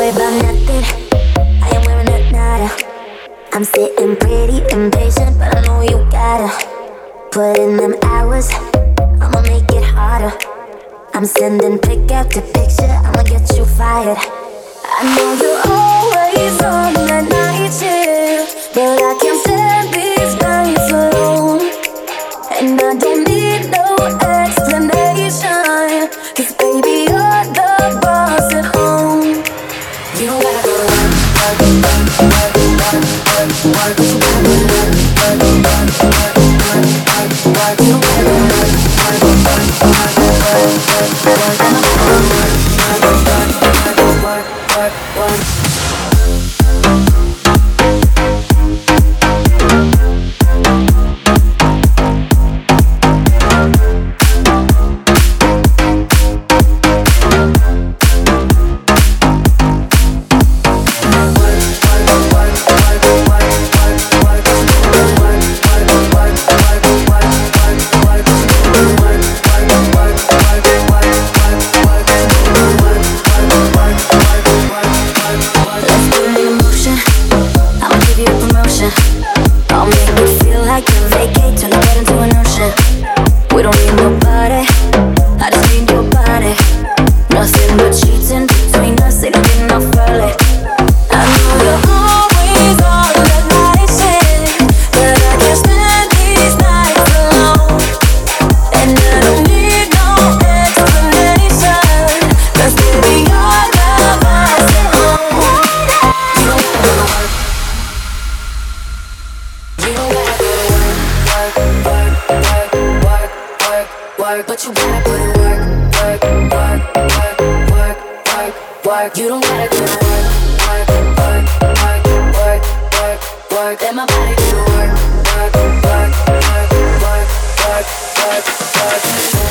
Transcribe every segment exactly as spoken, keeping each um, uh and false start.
worry about nothing. I am wearing a nada. I'm sitting pretty impatient, but I know you gotta put in them hours. I'ma make it harder. I'm sending pick after picture. I'ma get you fired. I know you're always on that night shift, but I can't stand these nights alone. And I don't need no explanation, 'cause baby, you're the boss at home. You don't gotta go to work, work, work, work, work, work, work. You gotta go to work, work, work, work, work, work, work. You don't gotta go to work, work, work, work, work, work, work. And I'm gonna work, work, work, work, work, work, work. I'll make it feel like a vacate, turn the bed into an ocean. We don't need nobody, I just need your body. Nothing but cheating between us, ain't no getting off early. I know you're always on that night shift, but I can't stand these nights alone. And I don't need no explanation, 'cause baby, you're the boss at home. You don't gotta go to work. You don't gotta go to work, work, work, work, work, work, but you gotta put in work, work, work, work, work, work, work. You don't gotta go to work, work, work, work, work, work, work. Let my body do the work, work, work, work, work, work, work, work.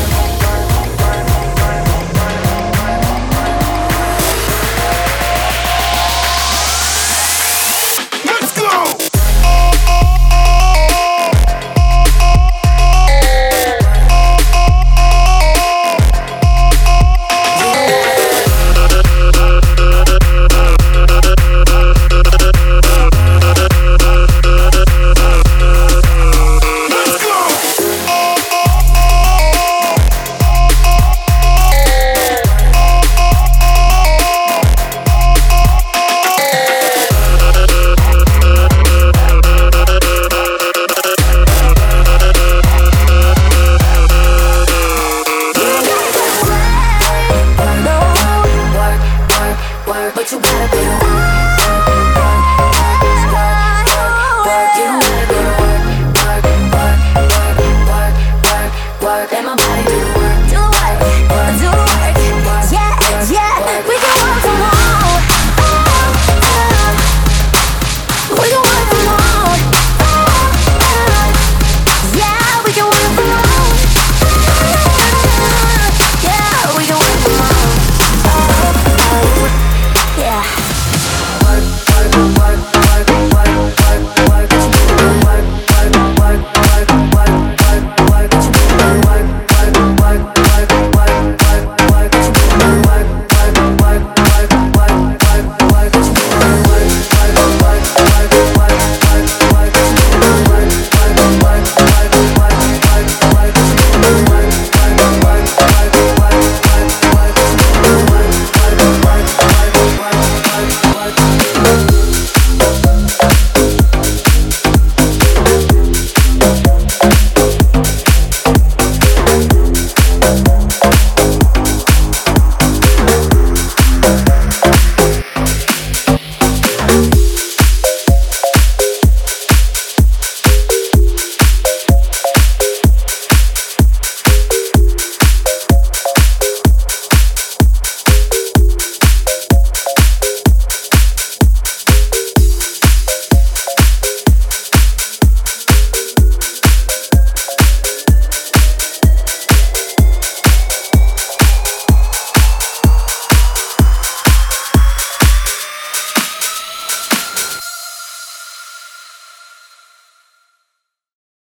Let's go! But you gotta be